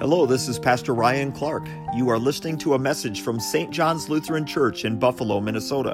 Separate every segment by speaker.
Speaker 1: Hello, this is Pastor Ryan Clark. You are listening to a message from St. John's Lutheran Church in Buffalo, Minnesota.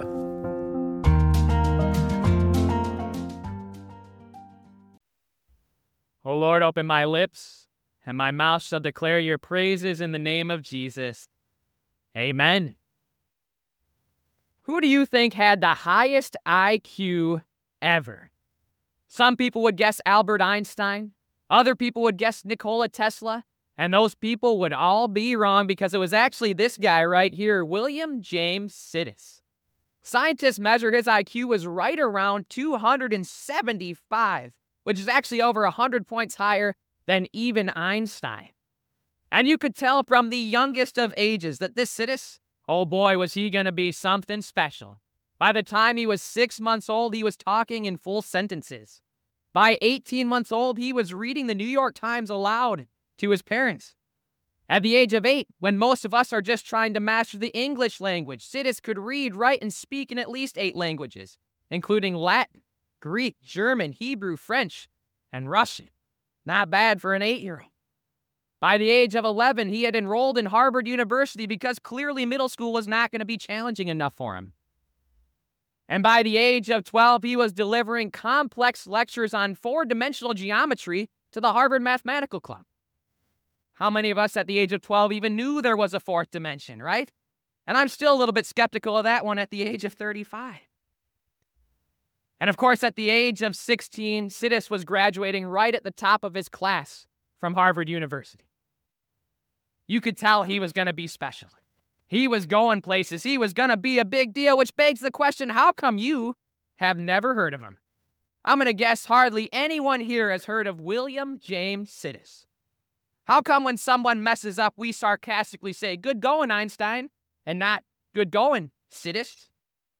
Speaker 2: O Lord, open my lips, and my mouth shall declare your praises in the name of Jesus. Amen. Who do you think had the highest IQ ever? Some people would guess Albert Einstein. Other people would guess Nikola Tesla. And those people would all be wrong because it was actually this guy right here, William James Sidis. Scientists measured his IQ was right around 275, which is actually over 100 points higher than even Einstein. And you could tell from the youngest of ages that this Sidis, oh boy, was he going to be something special. By the time he was 6 months old, he was talking in full sentences. By 18 months old, he was reading the New York Times aloud to his parents. At the age of 8, when most of us are just trying to master the English language, Sidis could read, write, and speak in at least 8 languages, including Latin, Greek, German, Hebrew, French, and Russian. Not bad for an 8-year-old. By the age of 11, he had enrolled in Harvard University because clearly middle school was not going to be challenging enough for him. And by the age of 12, he was delivering complex lectures on 4-dimensional geometry to the Harvard Mathematical Club. How many of us at the age of 12 even knew there was a 4th dimension, right? And I'm still a little bit skeptical of that one at the age of 35. And of course, at the age of 16, Sidis was graduating right at the top of his class from Harvard University. You could tell he was going to be special. He was going places. He was going to be a big deal, which begs the question, how come you have never heard of him? I'm going to guess hardly anyone here has heard of William James Sidis. How come when someone messes up, we sarcastically say, "Good going, Einstein," and not "Good going, Sidis"?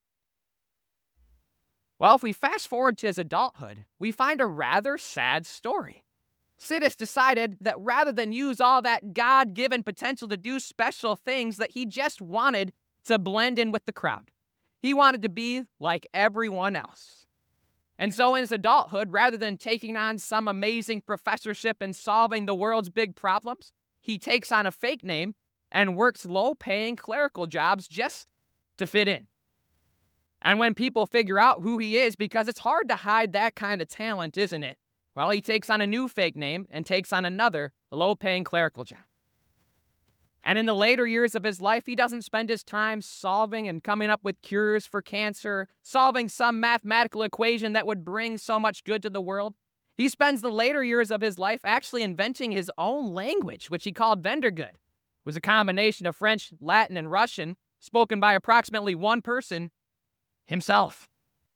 Speaker 2: Well, if we fast forward to his adulthood, we find a rather sad story. Sidis decided that rather than use all that God-given potential to do special things, that he just wanted to blend in with the crowd. He wanted to be like everyone else. And so in his adulthood, rather than taking on some amazing professorship and solving the world's big problems, he takes on a fake name and works low-paying clerical jobs just to fit in. And when people figure out who he is, because it's hard to hide that kind of talent, isn't it? Well, he takes on a new fake name and takes on another low-paying clerical job. And in the later years of his life, he doesn't spend his time solving and coming up with cures for cancer, solving some mathematical equation that would bring so much good to the world. He spends the later years of his life actually inventing his own language, which he called Vendergood. It was a combination of French, Latin, and Russian, spoken by approximately one person, himself.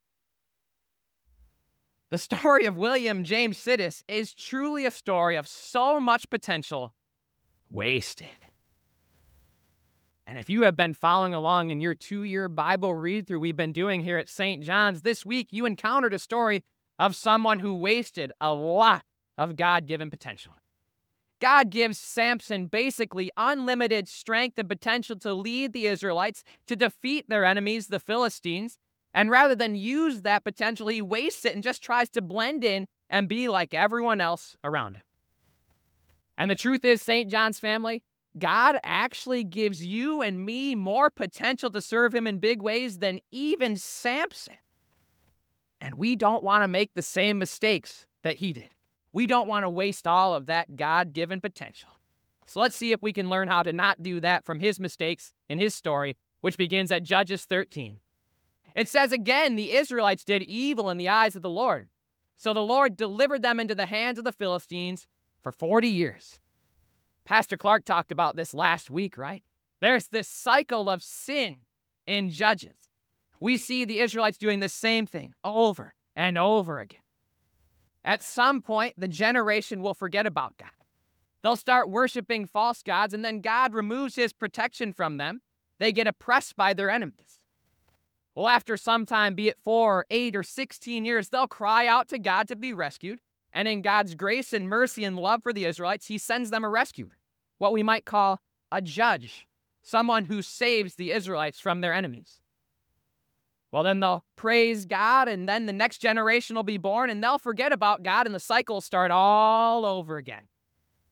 Speaker 2: The story of William James Sidis is truly a story of so much potential wasted. And if you have been following along in your 2-year Bible read-through we've been doing here at St. John's, this week you encountered a story of someone who wasted a lot of God-given potential. God gives Samson basically unlimited strength and potential to lead the Israelites to defeat their enemies, the Philistines, and rather than use that potential, he wastes it and just tries to blend in and be like everyone else around him. And the truth is, St. John's family, God actually gives you and me more potential to serve him in big ways than even Samson. And we don't want to make the same mistakes that he did. We don't want to waste all of that God-given potential. So let's see if we can learn how to not do that from his mistakes in his story, which begins at Judges 13. It says again, the Israelites did evil in the eyes of the Lord. So the Lord delivered them into the hands of the Philistines for 40 years. Pastor Clark talked about this last week, right? There's this cycle of sin in Judges. We see the Israelites doing the same thing over and over again. At some point, the generation will forget about God. They'll start worshiping false gods, and then God removes his protection from them. They get oppressed by their enemies. Well, after some time, be it 4, 8, or 16 years, they'll cry out to God to be rescued. And in God's grace and mercy and love for the Israelites, he sends them a rescuer, what we might call a judge, someone who saves the Israelites from their enemies. Well, then they'll praise God, and then the next generation will be born, and they'll forget about God, and the cycle will start all over again.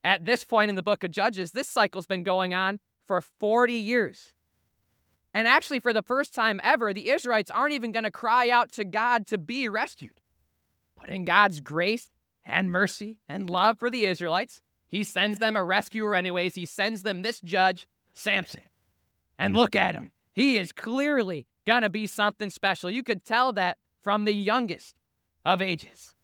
Speaker 2: At this point in the book of Judges, this cycle's been going on for 40 years. And actually, for the first time ever, the Israelites aren't even going to cry out to God to be rescued. But in God's grace and mercy and love for the Israelites, he sends them a rescuer anyways. He sends them this judge, Samson. And look at him. He is clearly going to be something special. You could tell that from the youngest of ages.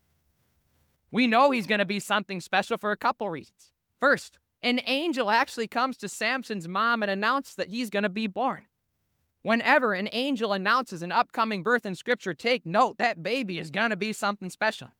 Speaker 2: We know he's going to be something special for a couple reasons. First, an angel actually comes to Samson's mom and announces that he's going to be born. Whenever an angel announces an upcoming birth in Scripture, take note, that baby is going to be something special.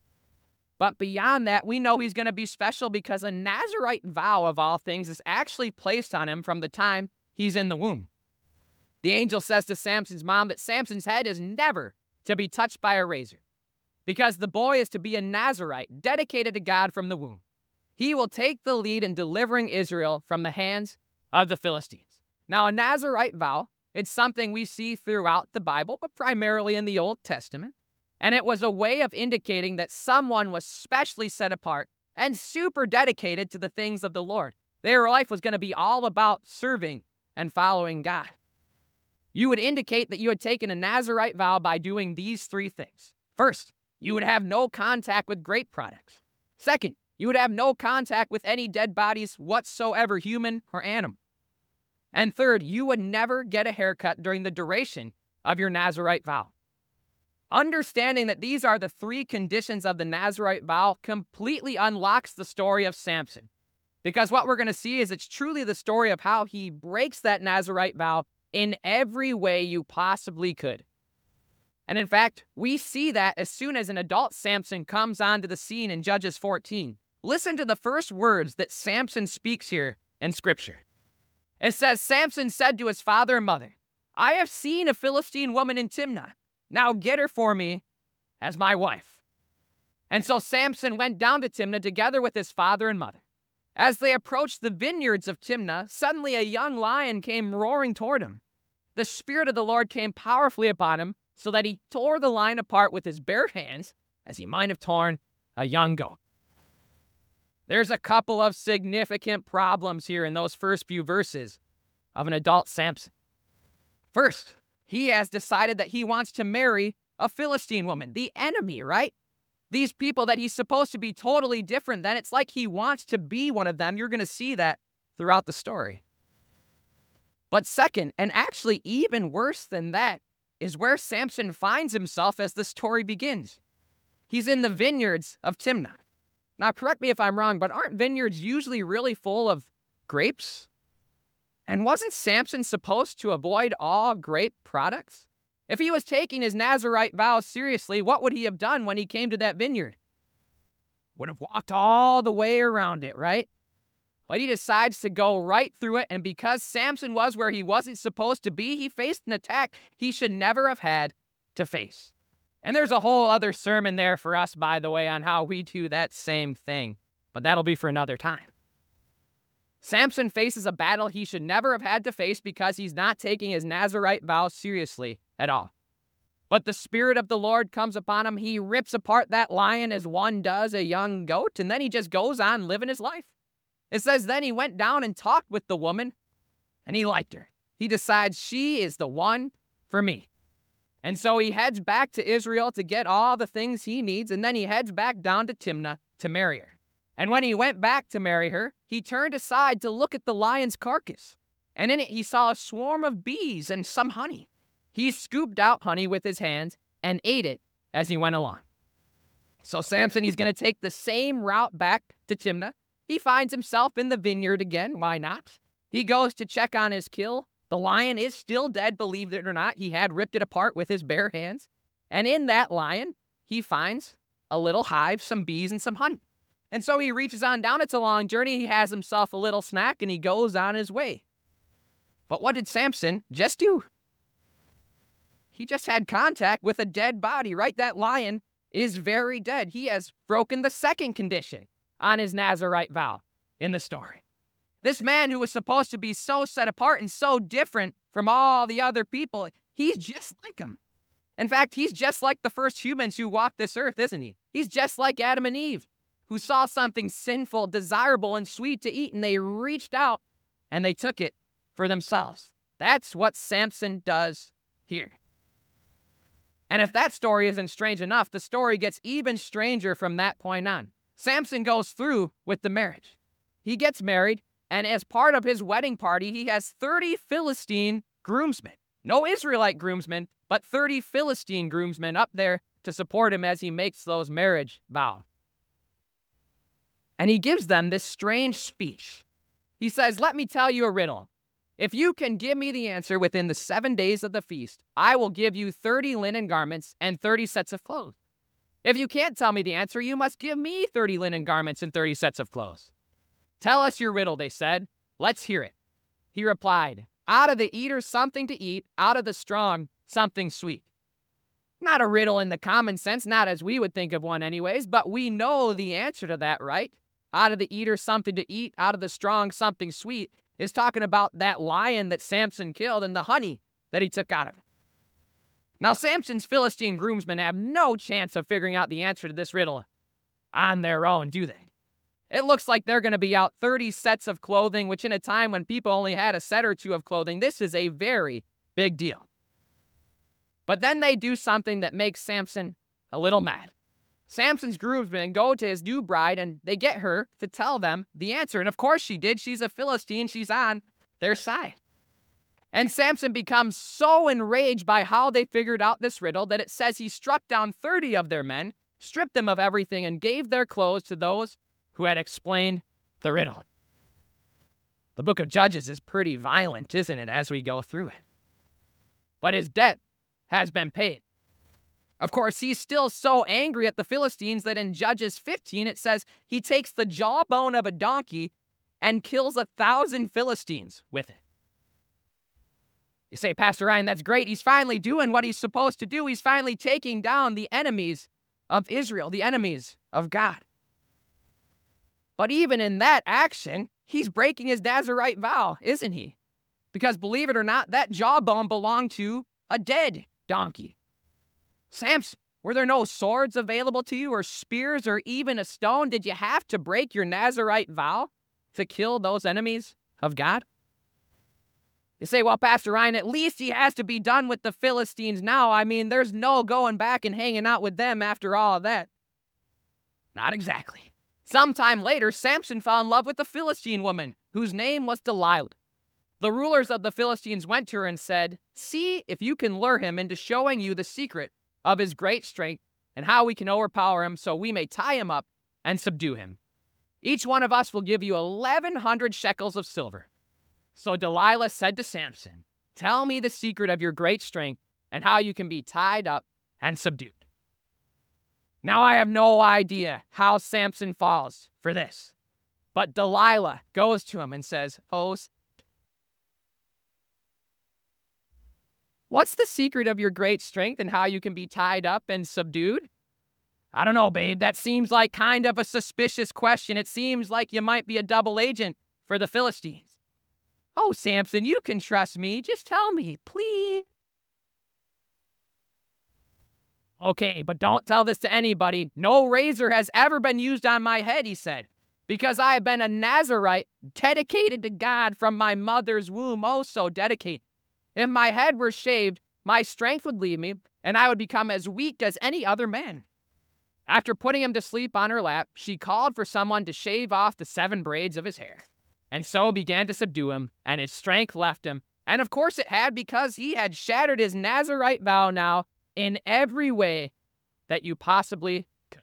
Speaker 2: But beyond that, we know he's going to be special because a Nazirite vow of all things is actually placed on him from the time he's in the womb. The angel says to Samson's mom that Samson's head is never to be touched by a razor because the boy is to be a Nazirite dedicated to God from the womb. He will take the lead in delivering Israel from the hands of the Philistines. Now, a Nazirite vow, it's something we see throughout the Bible, but primarily in the Old Testament. And it was a way of indicating that someone was specially set apart and super dedicated to the things of the Lord. Their life was going to be all about serving and following God. You would indicate that you had taken a Nazirite vow by doing these three things. First, you would have no contact with grape products. Second, you would have no contact with any dead bodies whatsoever, human or animal. And third, you would never get a haircut during the duration of your Nazirite vow. Understanding that these are the three conditions of the Nazirite vow completely unlocks the story of Samson. Because what we're going to see is it's truly the story of how he breaks that Nazirite vow in every way you possibly could. And in fact, we see that as soon as an adult Samson comes onto the scene in Judges 14. Listen to the first words that Samson speaks here in Scripture. It says, Samson said to his father and mother, I have seen a Philistine woman in Timnah. Now get her for me as my wife. And so Samson went down to Timnah together with his father and mother. As they approached the vineyards of Timnah, suddenly a young lion came roaring toward him. The Spirit of the Lord came powerfully upon him, so that he tore the lion apart with his bare hands, as he might have torn a young goat. There's a couple of significant problems here in those first few verses of an adult Samson. First, he has decided that he wants to marry a Philistine woman, the enemy, right? These people that he's supposed to be totally different than, it's like he wants to be one of them. You're going to see that throughout the story. But second, and actually even worse than that, is where Samson finds himself as the story begins. He's in the vineyards of Timnah. Now, correct me if I'm wrong, but aren't vineyards usually really full of grapes? And wasn't Samson supposed to avoid all grape products? If he was taking his Nazirite vow seriously, what would he have done when he came to that vineyard? Would have walked all the way around it, right? But he decides to go right through it, and because Samson was where he wasn't supposed to be, he faced an attack he should never have had to face. And there's a whole other sermon there for us, by the way, on how we do that same thing. But that'll be for another time. Samson faces a battle he should never have had to face because he's not taking his Nazirite vow seriously at all. But the Spirit of the Lord comes upon him. He rips apart that lion as one does a young goat, and then he just goes on living his life. It says then he went down and talked with the woman, and he liked her. He decides she is the one for me. And so he heads back to Israel to get all the things he needs, and then he heads back down to Timnah to marry her. And when he went back to marry her, he turned aside to look at the lion's carcass. And in it he saw a swarm of bees and some honey. He scooped out honey with his hands and ate it as he went along. So Samson, he's going to take the same route back to Timnah. He finds himself in the vineyard again. Why not? He goes to check on his kill. The lion is still dead, believe it or not. He had ripped it apart with his bare hands. And in that lion, he finds a little hive, some bees, and some honey. And so he reaches on down. It's a long journey. He has himself a little snack, and he goes on his way. But what did Samson just do? He just had contact with a dead body, right? That lion is very dead. He has broken the second condition on his Nazirite vow in the story. This man who was supposed to be so set apart and so different from all the other people, he's just like him. In fact, he's just like the first humans who walked this earth, isn't he? He's just like Adam and Eve. who saw something sinful, desirable, and sweet to eat, and they reached out and they took it for themselves. That's what Samson does here. And if that story isn't strange enough, the story gets even stranger from that point on. Samson goes through with the marriage. He gets married, and as part of his wedding party, he has 30 Philistine groomsmen. No Israelite groomsmen, but 30 Philistine groomsmen up there to support him as he makes those marriage vows. And he gives them this strange speech. He says, "Let me tell you a riddle. If you can give me the answer within the 7 days of the feast, I will give you 30 linen garments and 30 sets of clothes. If you can't tell me the answer, you must give me 30 linen garments and 30 sets of clothes." "Tell us your riddle," they said. "Let's hear it." He replied, "Out of the eater something to eat, out of the strong something sweet." Not a riddle in the common sense, not as we would think of one anyways, but we know the answer to that, right? Out of the eater something to eat, out of the strong something sweet is talking about that lion that Samson killed and the honey that he took out of it. Now, Samson's Philistine groomsmen have no chance of figuring out the answer to this riddle on their own, do they? It looks like they're going to be out 30 sets of clothing, which in a time when people only had a set or two of clothing, this is a very big deal. But then they do something that makes Samson a little mad. Samson's groomsmen go to his new bride and they get her to tell them the answer. And of course she did. She's a Philistine. She's on their side. And Samson becomes so enraged by how they figured out this riddle that it says he struck down 30 of their men, stripped them of everything, and gave their clothes to those who had explained the riddle. The book of Judges is pretty violent, isn't it, as we go through it? But his debt has been paid. Of course, he's still so angry at the Philistines that in Judges 15 it says he takes the jawbone of a donkey and kills 1,000 Philistines with it. You say, "Pastor Ryan, that's great. He's finally doing what he's supposed to do. He's finally taking down the enemies of Israel, the enemies of God." But even in that action, he's breaking his Nazirite vow, isn't he? Because believe it or not, that jawbone belonged to a dead donkey. Samson, were there no swords available to you or spears or even a stone? Did you have to break your Nazirite vow to kill those enemies of God? You say, "Well, Pastor Ryan, at least he has to be done with the Philistines now. I mean, there's no going back and hanging out with them after all of that." Not exactly. Sometime later, Samson fell in love with a Philistine woman whose name was Delilah. The rulers of the Philistines went to her and said, "See if you can lure him into showing you the secret of his great strength and how we can overpower him so we may tie him up and subdue him. Each one of us will give you 1,100 shekels of silver." So Delilah said to Samson, "Tell me the secret of your great strength and how you can be tied up and subdued." Now I have no idea how Samson falls for this, but Delilah goes to him and says, "What's the secret of your great strength and how you can be tied up and subdued?" "I don't know, babe. That seems like kind of a suspicious question. It seems like you might be a double agent for the Philistines." "Oh, Samson, you can trust me. Just tell me, please." "Okay, but don't tell this to anybody. No razor has ever been used on my head," he said, "because I have been a Nazirite dedicated to God from my mother's womb, oh so dedicated. If my head were shaved, my strength would leave me, and I would become as weak as any other man." After putting him to sleep on her lap, she called for someone to shave off the 7 braids of his hair, and so began to subdue him, and his strength left him. And of course it had, because he had shattered his Nazirite vow now in every way that you possibly could.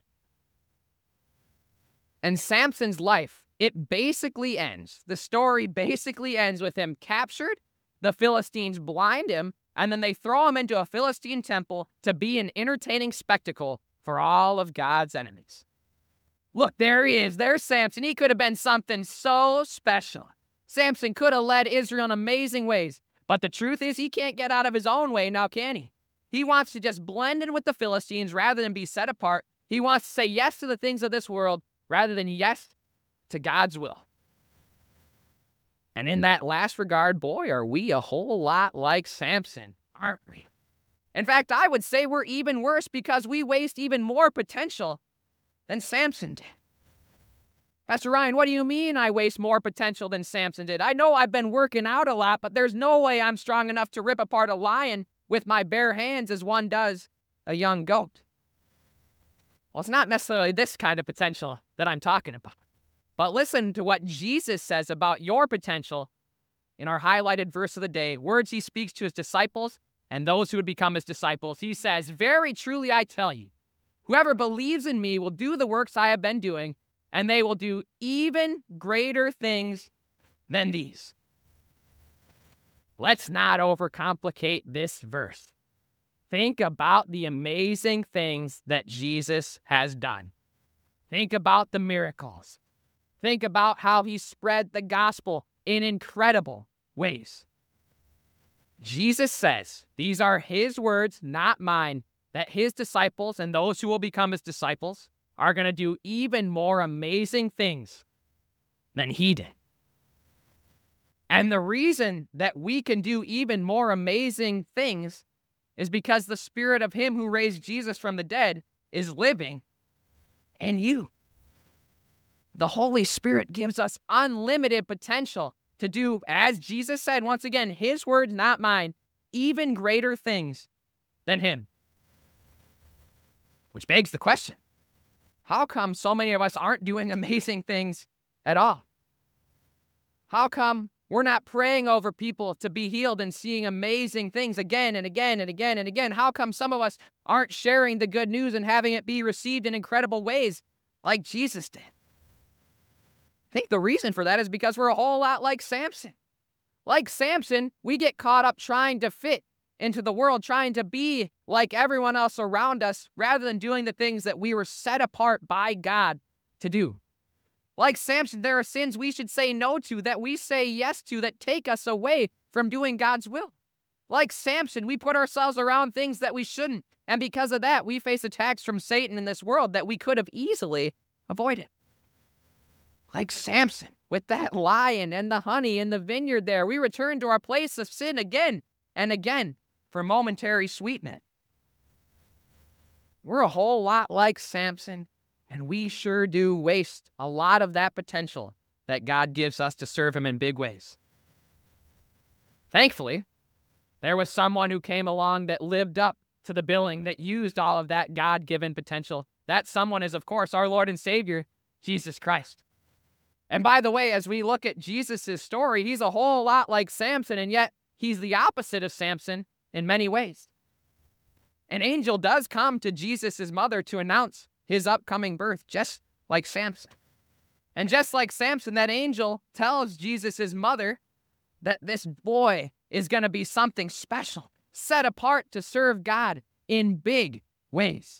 Speaker 2: And Samson's life, it basically ends. The story basically ends with him captured. The Philistines blind him, and then they throw him into a Philistine temple to be an entertaining spectacle for all of God's enemies. Look, there he is. There's Samson. He could have been something so special. Samson could have led Israel in amazing ways. But the truth is, he can't get out of his own way now, can he? He wants to just blend in with the Philistines rather than be set apart. He wants to say yes to the things of this world rather than yes to God's will. And in that last regard, boy, are we a whole lot like Samson, aren't we? In fact, I would say we're even worse because we waste even more potential than Samson did. Pastor Ryan, what do you mean I waste more potential than Samson did? I know I've been working out a lot, but there's no way I'm strong enough to rip apart a lion with my bare hands as one does a young goat. Well, it's not necessarily this kind of potential that I'm talking about. But listen to what Jesus says about your potential in our highlighted verse of the day, words he speaks to his disciples and those who would become his disciples. He says, "Very truly I tell you, whoever believes in me will do the works I have been doing, and they will do even greater things than these." Let's not overcomplicate this verse. Think about the amazing things that Jesus has done. Think about the miracles. Think about how he spread the gospel in incredible ways. Jesus says, these are his words, not mine, that his disciples and those who will become his disciples are going to do even more amazing things than he did. And the reason that we can do even more amazing things is because the Spirit of him who raised Jesus from the dead is living in you. The Holy Spirit gives us unlimited potential to do, as Jesus said, once again, his words, not mine, even greater things than him. Which begs the question, how come so many of us aren't doing amazing things at all? How come we're not praying over people to be healed and seeing amazing things again and again and again and again? How come some of us aren't sharing the good news and having it be received in incredible ways like Jesus did? I think the reason for that is because we're a whole lot like Samson. Like Samson, we get caught up trying to fit into the world, trying to be like everyone else around us, rather than doing the things that we were set apart by God to do. Like Samson, there are sins we should say no to, that we say yes to, that take us away from doing God's will. Like Samson, we put ourselves around things that we shouldn't, and because of that, we face attacks from Satan in this world that we could have easily avoided. Like Samson, with that lion and the honey in the vineyard there, we return to our place of sin again and again for momentary sweetness. We're a whole lot like Samson, and we sure do waste a lot of that potential that God gives us to serve him in big ways. Thankfully, there was someone who came along that lived up to the billing, that used all of that God-given potential. That someone is, of course, our Lord and Savior, Jesus Christ. And by the way, as we look at Jesus' story, he's a whole lot like Samson, and yet he's the opposite of Samson in many ways. An angel does come to Jesus' mother to announce his upcoming birth, just like Samson. And just like Samson, that angel tells Jesus' mother that this boy is going to be something special, set apart to serve God in big ways.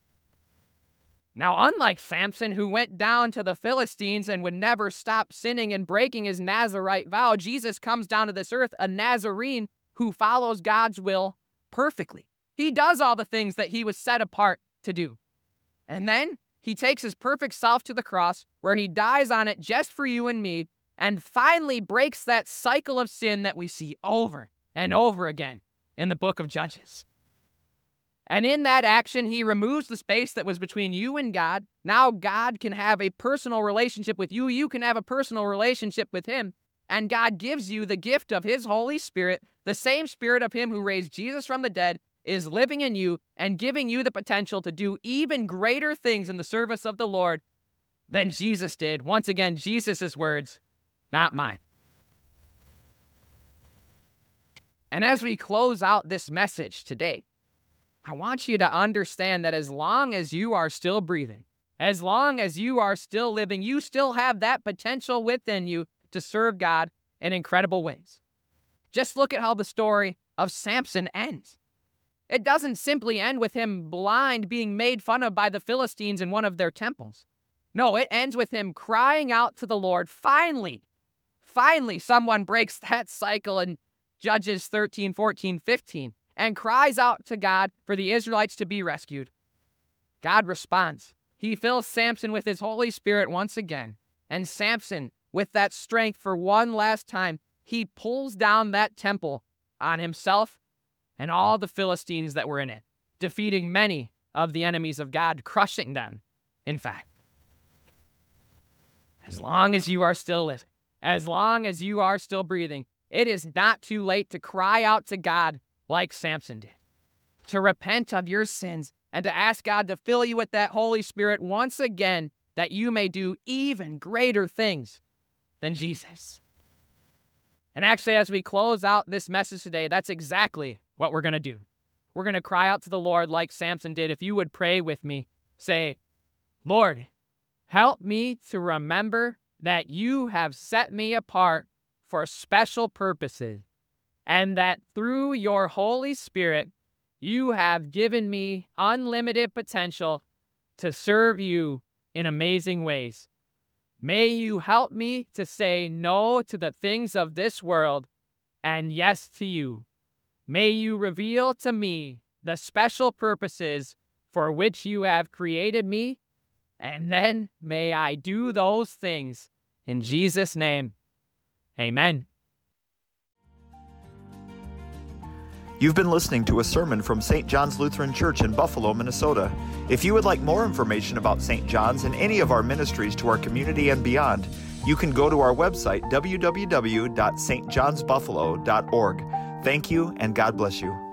Speaker 2: Now, unlike Samson, who went down to the Philistines and would never stop sinning and breaking his Nazirite vow, Jesus comes down to this earth, a Nazarene who follows God's will perfectly. He does all the things that he was set apart to do. And then he takes his perfect self to the cross, where he dies on it just for you and me, and finally breaks that cycle of sin that we see over and over again in the book of Judges. And in that action, he removes the space that was between you and God. Now God can have a personal relationship with you. You can have a personal relationship with him. And God gives you the gift of his Holy Spirit. The same Spirit of him who raised Jesus from the dead is living in you and giving you the potential to do even greater things in the service of the Lord than Jesus did. Once again, Jesus' words, not mine. And as we close out this message today, I want you to understand that as long as you are still breathing, as long as you are still living, you still have that potential within you to serve God in incredible ways. Just look at how the story of Samson ends. It doesn't simply end with him blind, being made fun of by the Philistines in one of their temples. No, it ends with him crying out to the Lord. Finally, someone breaks that cycle in Judges 13, 14, 15. And cries out to God for the Israelites to be rescued. God responds. He fills Samson with his Holy Spirit once again. And Samson, with that strength for one last time, he pulls down that temple on himself and all the Philistines that were in it, defeating many of the enemies of God, crushing them, in fact. long as you are still living, as long as you are still breathing, it is not too late to cry out to God like Samson did, to repent of your sins and to ask God to fill you with that Holy Spirit once again, that you may do even greater things than Jesus. And actually, as we close out this message today, that's exactly what we're going to do. We're going to cry out to the Lord like Samson did. If you would pray with me, say, Lord, help me to remember that you have set me apart for special purposes, and that through your Holy Spirit, you have given me unlimited potential to serve you in amazing ways. May you help me to say no to the things of this world and yes to you. May you reveal to me the special purposes for which you have created me, and then may I do those things in Jesus' name. Amen.
Speaker 1: You've been listening to a sermon from St. John's Lutheran Church in Buffalo, Minnesota. If you would like more information about St. John's and any of our ministries to our community and beyond, you can go to our website, www.stjohnsbuffalo.org. Thank you, and God bless you.